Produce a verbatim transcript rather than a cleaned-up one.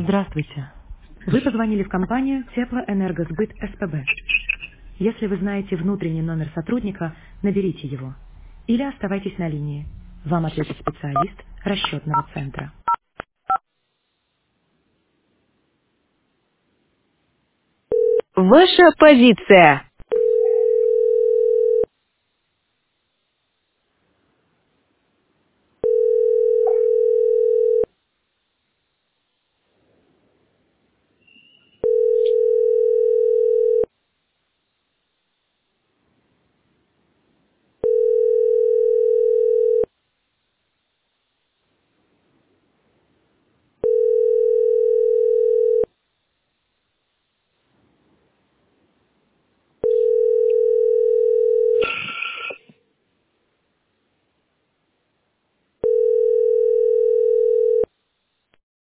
Здравствуйте. Вы позвонили в компанию Теплоэнергосбыт СПБ. Если вы знаете внутренний номер сотрудника, наберите его. Или оставайтесь на линии. Вам ответит специалист расчетного центра. Ваша позиция.